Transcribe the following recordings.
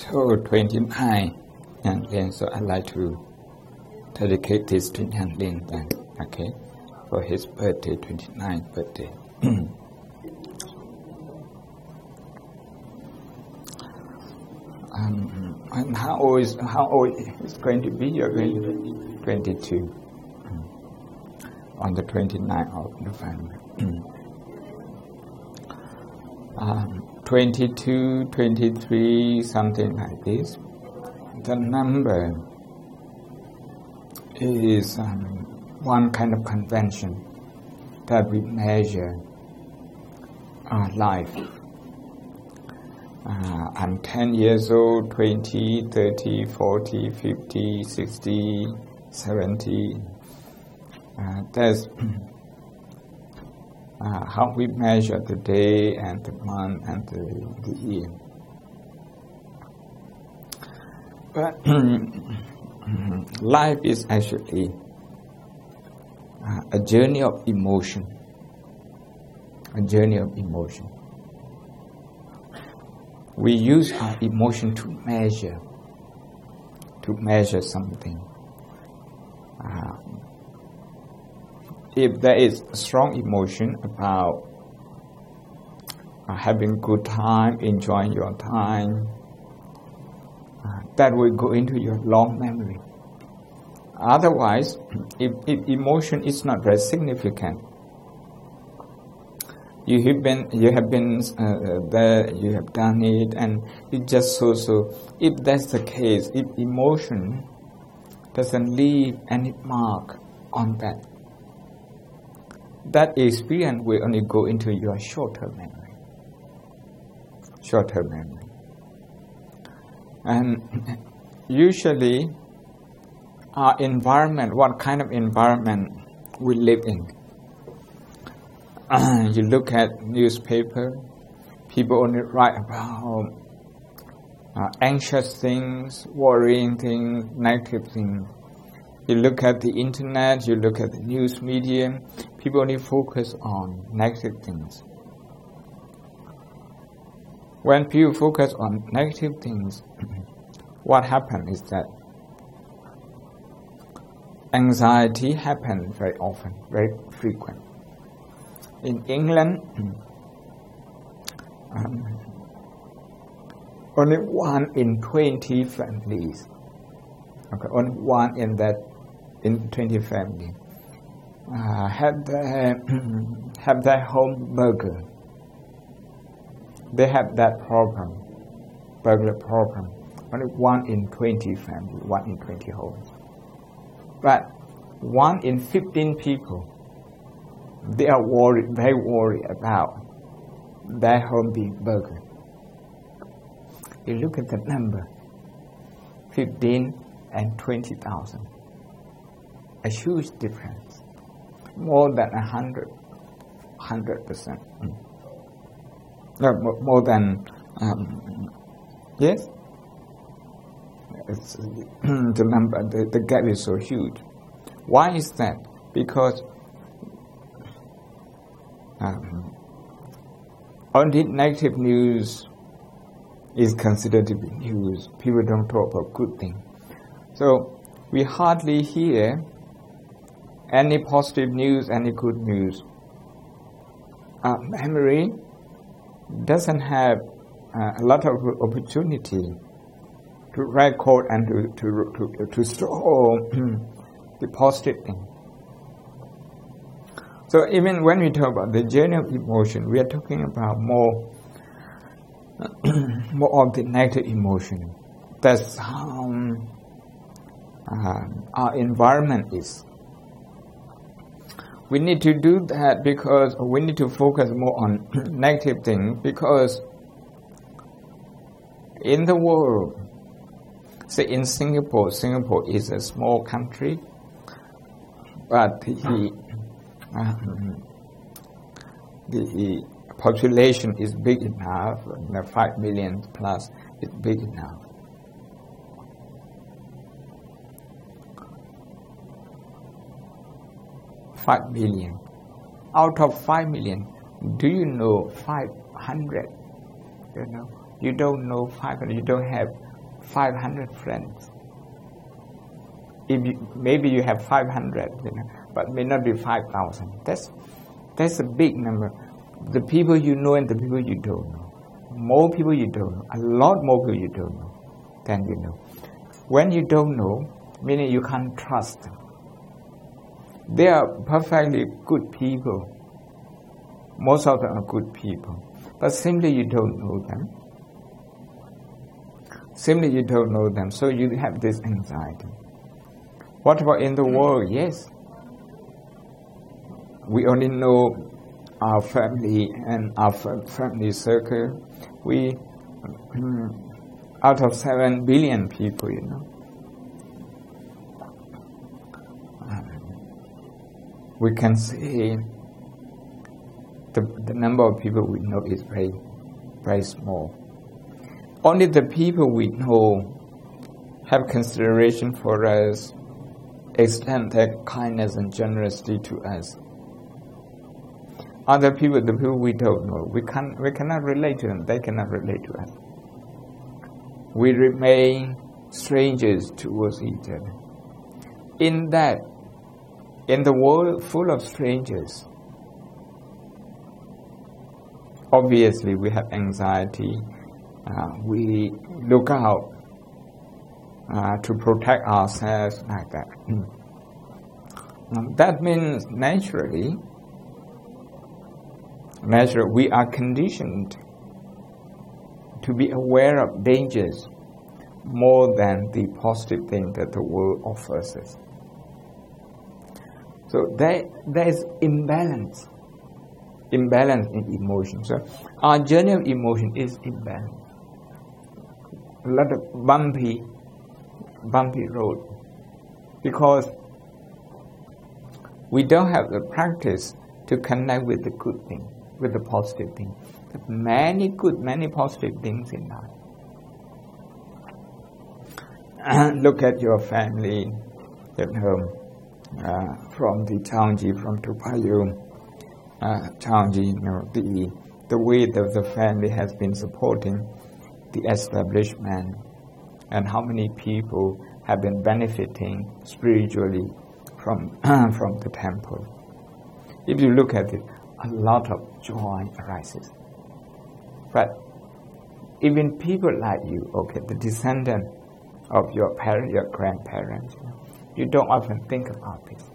So 29, and then so I'd like to dedicate this to Nyan Lin then, okay, for his birthday, 29th birthday. And how old is going to be? You're going to be 22 on the 29th of November. 22, 23, something like this. The number is one kind of convention that we measure our life. I'm 10 years old, 20, 30, 40, 50, 60, 70. That's how we measure the day and the month and the year. But life is actually a journey of emotion. A journey of emotion. We use our emotion to measure something. If there is a strong emotion about having good time, enjoying your time, that will go into your long memory. Otherwise, if emotion is not very significant, you have been there, you have done it, and it just so. If that's the case, if emotion doesn't leave any mark on that experience will only go into your short-term memory. And usually, our environment, what kind of environment we live in. You look at newspaper, people only write about anxious things, worrying things, negative things. You look at the internet, you look at the news media, people only focus on negative things. When people focus on negative things, what happens is that anxiety happens very often, very frequent. In England, only 1 in 20 families, only 1 in 20 families have their home burgled. They have that problem, burglar problem. Only 1 in 20 families, 1 in 20 homes. But 1 in 15 people, they are very worried about their home being burgled. You look at the number, 15 and 20,000. A huge difference. More than 100%. No, more than, yes? It's, the number, the gap is so huge. Why is that? Because only negative news is considered to be news. People don't talk about good things. So we hardly hear any positive news, any good news. Our memory doesn't have a lot of opportunity to record and to store the positive thing. So even when we talk about the journey of emotion, we are talking about more of the negative emotion. That's how our environment is. We need to do that because we need to focus more on negative things, because in the world, say in Singapore is a small country, but the population is big enough, 5 million plus is big enough. $5 million. Out of 5 million, do you know 500? You don't know 500. You don't have 500 friends. Maybe you have 500, but may not be 5,000. That's a big number. The people you know and the people you don't know. More people you don't know. A lot more people you don't know than you know. When you don't know, meaning you can't trust them. They are perfectly good people. Most of them are good people. But simply you don't know them. Simply you don't know them, so you have this anxiety. What about in the world? Yes. We only know our family and our family circle. We, out of 7 billion people, we can say the number of people we know is very, very small. Only the people we know have consideration for us, extend their kindness and generosity to us. Other people, the people we don't know, we cannot relate to them, they cannot relate to us. We remain strangers towards each other. In the world full of strangers, obviously we have anxiety. We look out to protect ourselves like that. That means naturally we are conditioned to be aware of dangers more than the positive thing that the world offers us. So there is imbalance in emotion. So our journey of emotion is imbalanced. A lot of bumpy road, because we don't have the practice to connect with the good thing, with the positive thing. Many good, many positive things in life. Look at your family at home, from the Changji, from Tupayu, Changji, the way that the family has been supporting the establishment, and how many people have been benefiting spiritually from the temple. If you look at it, a lot of joy arises. But even people like you, the descendant of your parents, your grandparents, you don't often think about this.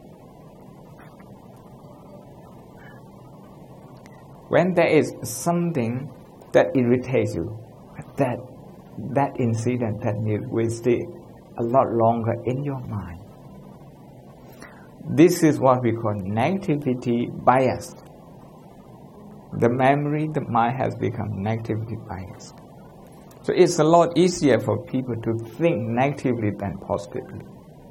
When there is something that irritates you, that incident that will stay a lot longer in your mind. This is what we call negativity biased. The memory, the mind has become negativity biased. So it's a lot easier for people to think negatively than positively.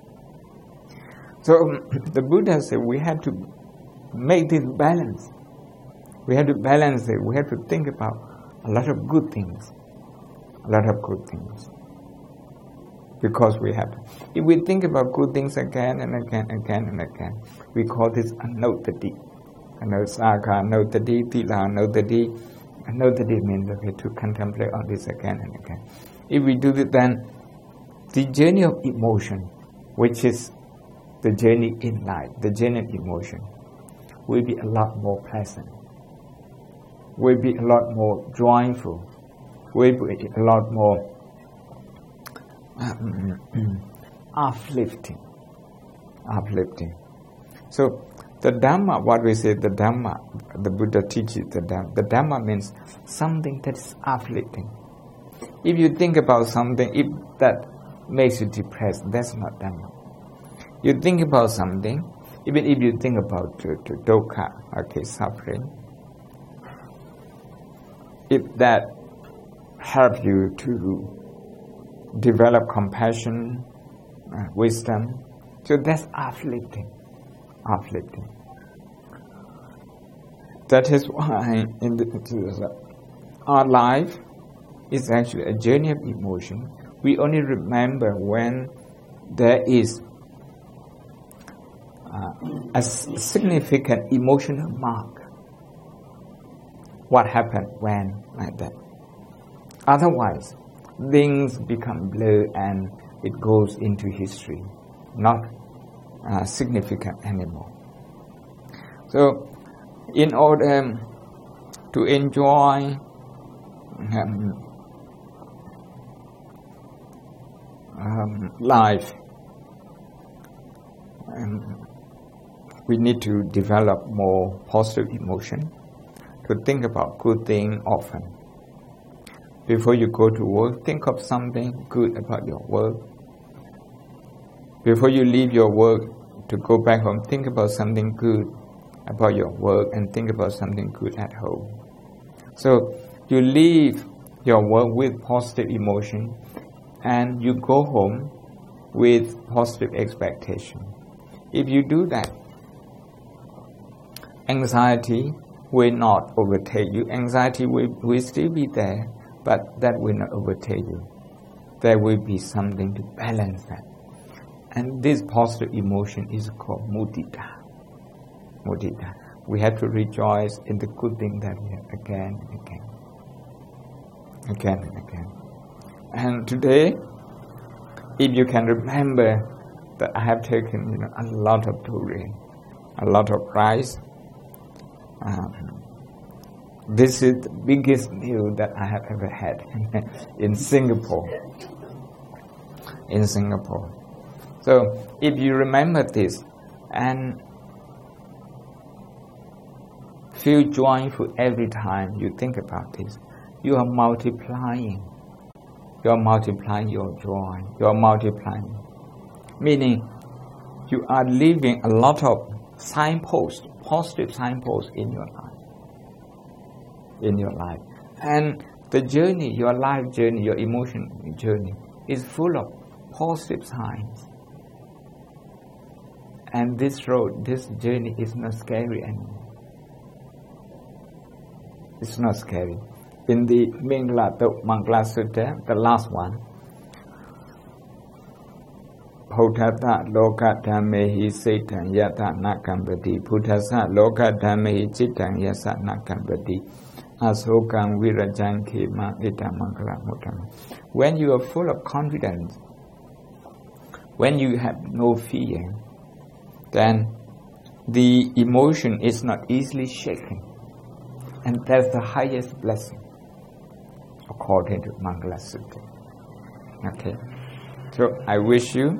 So the Buddha said we have to make this balance. We have to balance it. We have to think about a lot of good things. Because we have to. If we think about good things again and again, we call this anotati. Anusaka, anotati, tila, anotati. Anotati means to contemplate on this again and again. If we do it, then the journey of emotion, which is the journey in life, the journey of emotion, will be a lot more pleasant, will be a lot more joyful, will be a lot more uplifting. So the Dhamma, what we say, the Dhamma, the Buddha teaches the Dhamma. The Dhamma means something that is uplifting. If you think about something, if that makes you depressed, that's not Dhamma. You think about something, even if you think about dukkha, suffering, if that helps you to develop compassion, wisdom, so that's uplifting. That is why our life is actually a journey of emotion. We only remember when there is a significant emotional mark. What happened when, like that. Otherwise, things become blurred and it goes into history, not significant anymore. So, in order to enjoy life, we need to develop more positive emotion, to think about good things often. Before you go to work, think of something good about your work. Before you leave your work to go back home, think about something good about your work and think about something good at home. So you leave your work with positive emotion and you go home with positive expectation. If you do that, anxiety will not overtake you. Anxiety will still be there, but that will not overtake you. There will be something to balance that. And this positive emotion is called mudita. Mudita. We have to rejoice in the good thing that we have again and again. Again and again. And today, if you can remember that I have taken a lot of Turi, a lot of rice, this is the biggest meal that I have ever had in Singapore. In Singapore. So if you remember this and feel joyful every time you think about this, you are multiplying. You are multiplying your joy. You are multiplying. Meaning you are leaving a lot of signposts, positive signposts in your life. In your life. And the journey, your life journey, your emotion journey is full of positive signs. And this road, this journey is not scary anymore. It's not scary. In the Mangala Sutta, the last one, Bhuddhata loka dhammehi setan yata nakambati Bhuddhasa loka dhammehi cittang yasa nakambati Asokang virajan kema ita mangala muttam. When you are full of confidence, when you have no fear, then the emotion is not easily shaken. And that's the highest blessing, according to Mangala Sutta. Okay. So I wish you,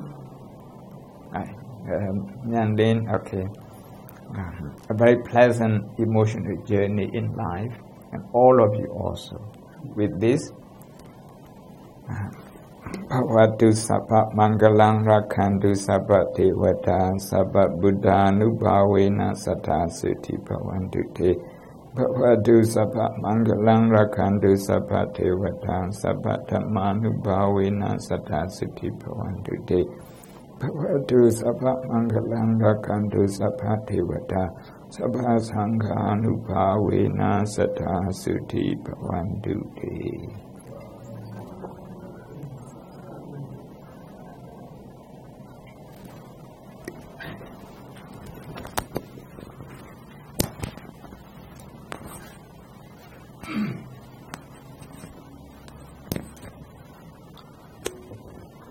a very pleasant emotional journey in life, and all of you also. With this, Bhavatu Sabha Mangalang Rakhantu Sabha Devata Sabha Buddha Nubhavena Sattha Suti Bhavantu Te Bhavatu Sabha Mangalang Rakhantu Sabha Devata Sabha Dhamma Nubhavena Sattha Suti Bhavantu Te Bhavatu Sabha Mangalang Rakhantu Sabha Devata Sabha Sangha Nubhavena Sattha Suti Bhavantu Te.